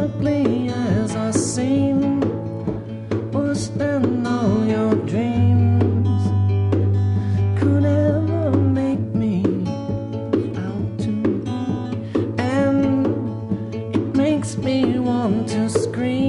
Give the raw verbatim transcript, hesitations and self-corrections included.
ugly as I seem, worse than all your dreams could ever make me out to be. And it makes me want to scream.